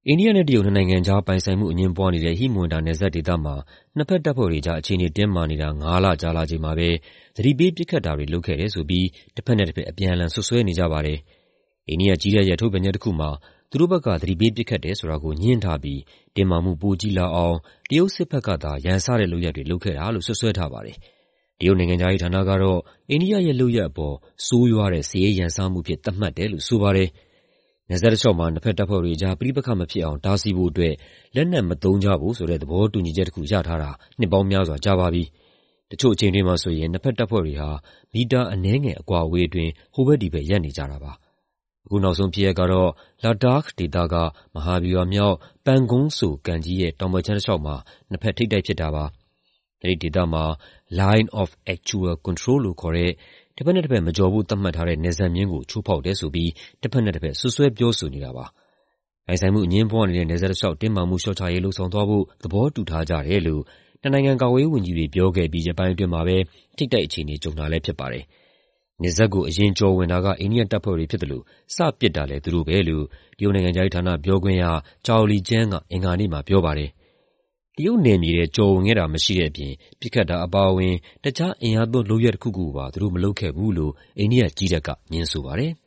အိန္ဒိယနဲ့တရုတ်နှစ်နိုင်ငံကြားပိုင်ဆိုင်မှုအငြင်းပွားနေတဲ့ဟိမဝန္တာနယ်စပ်ဒေသမှာနှစ်ဘက်တပ်ဖွဲ့တွေကြားအခြေအနေတင်းမာနေတာ၅ လကြာလာချိန်မှာပဲသတိပေးပစ်ခတ်တာတွေလုပ်ခဲ့တယ်ဆိုပြီးတဘက်နဲ့တဘက်အပြန်အလှန်စွပ်စွဲနေကြပါတယ်။အိန္ဒိယကြည်းတပ်ရဲ့ထုတ်ပြန်ချက်တခုမှာသူတို့ဘက်ကသတိပေးပစ်ခတ်တယ်ဆိုတာကိုငြင်းထားပြီးတင်းမာမှုပိုကြီးလာအောင်တရုတ်စစ်ဘက်ကသာရန်စတဲ့လုပ်ရပ်တွေလုပ်ခဲ့တာလို့စွပ်စွဲထားပါတယ်။တရုတ်နိုင်ငံခြားရေးဌာနကတော့အိန္ဒိယရဲ့လုပ်ရပ်အပေါ်ဆိုးရွားတဲ့စစ်ရေးရန်စမှုအဖြစ်သတ်မှတ်တယ်လို့ဆိုပါတယ်။ နယ်စပ်တလျှောက်မှာနှစ်ဘက်တပ်ဖွဲ့တွေကြားပဋိပက္ခမဖြစ်အောင်တားဆီးဖို့အတွက်လက်နက်မသုံးကြဖို့ဆိုတဲ့သဘောတူညီချက်တခုရထားတာနှစ်ပေါင်းများစွာကြာပါပြီ။တချို့အချိန်တွေမှာဆိုရင်နှစ်ဘက်တပ်ဖွဲ့တွေဟာမီတာအနည်းငယ်အကွာအဝေးအတွင်းဟိုဘက်ဒီဘက်ရပ်နေကြတာပါ။အခုနောက်ဆုံးဖြစ်ရပ်ကတော့ Ladakh ဒေသကမဟာဗျူဟာမြောက် Pangong Tso ကန်ကြီးရဲ့တောင်ဘက်ခြမ်းတလျှောက်မှာနှစ်ဘက်ထိပ်တိုက်ဖြစ်တာပါ။အဲဒီဒေသမှာ Line of Actual Control လို့ခေါ်တဲ့တဘက်နဲ့တဘက်မကျော်ဖို့သတ်မှတ်ထားတဲ့နယ်စပ်မျဉ်းကိုချိုးဖောက်တယ်ဆိုပြီးတဘက်နဲ့တဘက်စွပ်စွဲပြောဆိုနေတာပါ။ပိုင်ဆိုင်မှုအငြင်းပွားနေတဲ့နယ်စပ်တလျှောက်တင်းမာမှုလျှော့ချရေးလုပ်ဆောင်သွားဖို့သဘောတူထားကြတယ်လို့နှစ်နိုင်ငံကာကွယ်ရေးဝန်ကြီးတွေပြောခဲ့ပြီးရက်ပိုင်းအတွင်းမှာပဲထိပ်တိုက်အခြေအနေကြုံတာလည်းဖြစ်ပါတယ်။နယ်စပ်ကိုအရင်ကျော်ဝင်တာကအိန္ဒိယတပ်ဖွဲ့တွေဖြစ်သလိုစပစ်တာလည်းသူတို့ပဲလို့တရုတ်နိုင်ငံခြားရေးဌာနပြောခွင့်ရ Zhao Lijian ကအင်္ဂါနေ့မှာပြောပါတယ်။တရုတ်နယ်မြေထဲကျော်ဝင်ခဲ့တာမရှိတဲ့အပြင်ပစ်ခတ်တာအပါအဝင်တခြားအင်အားသုံးလုပ်ရပ်တခုခုကိုပါသူတို့မလုပ်ခဲ့ဘူးလို့အိန္ဒိယကြည်းတပ်ကငြင်းဆိုပါတယ်။